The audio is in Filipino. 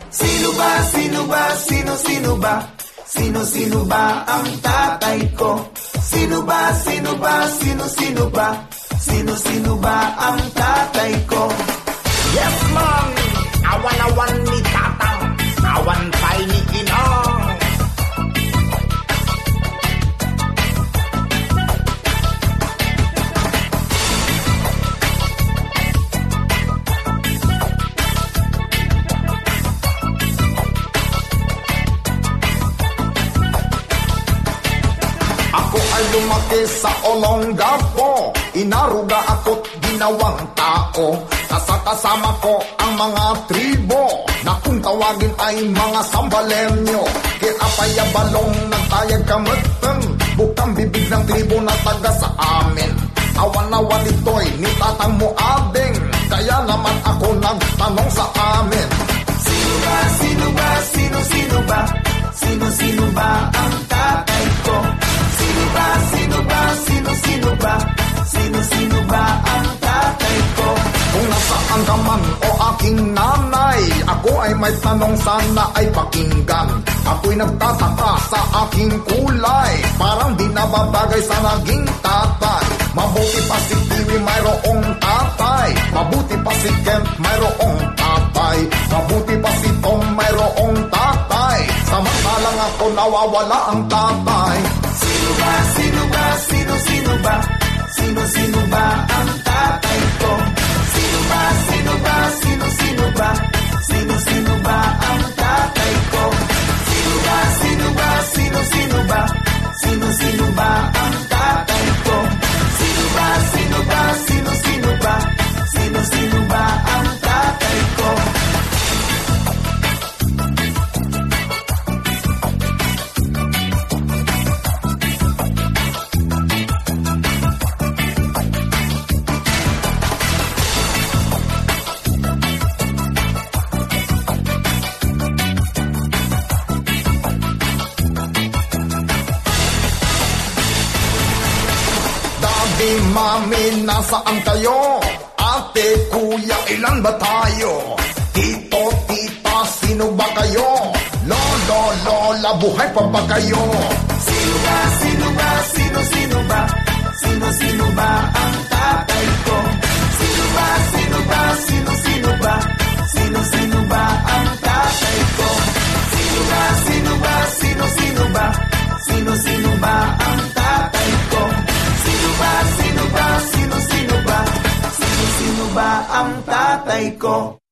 Sino ba, sino ba, sino ba? Sino ba ang tatay ko? Sino ba, sino ba, sino ba? Sino ba ang tatay ko? Yes, man! Awan-awan ni tatang, awan pa'y ni inang. Lumaki sa Olongapo, inaruga ako't ginawang tao. Kasama ko ang mga tribo, na kung tawagin ay mga sambalenyo. Kinapaya balong nagtayag kamatang, bukang bibig ng tribo na taga sa amin. Awan-awan ito'y ni tatang mo abing, kaya naman ako nagtanong sa amin. Sino ba, sino ba, sino ba? Sino ba ang tatay ko? Sino ba, sino ba, sino ba? Sino ba ang tatay ko? Kung nasaan ka man o aking nanay, ako ay may tanong sana ay pakinggan. Ako'y nagtataka sa aking kulay, parang di nababagay sa naging tatay. Mabuti pa si Kiwi mayroong tatay, mabuti pa si Kent mayroong tatay, mabuti pa si Tom mayroong tatay, samantalang ako nawawala ang tatay. Sino ba, sino ba, sino ba? Sino ba ang tatay ko? Sino ba, sino ba, sino ba? Sino ba ang tatay ko? Sino ba, sino ba, sino ba? Sino ba ang tatay ko? Sino ba, sino ba, sino ba? Sino ba ang tatay ko? Daddy, mami, nasaan kayo? Ate, kuya, ilan ba tayo? Tito, tita, sino ba kayo? Lolo, lola, buhay pa ba kayo? Sino ba, sino ba, sino ba? Sino ba ang tatay ko? Sino ba, sino ba, sino ba? Sino ba ang tatay ko? Sino ba, sino ba, sino ba? Sino ba ang tatay ko? Sino ba, sino ba, sino ba? Sino ba ang tatay ko?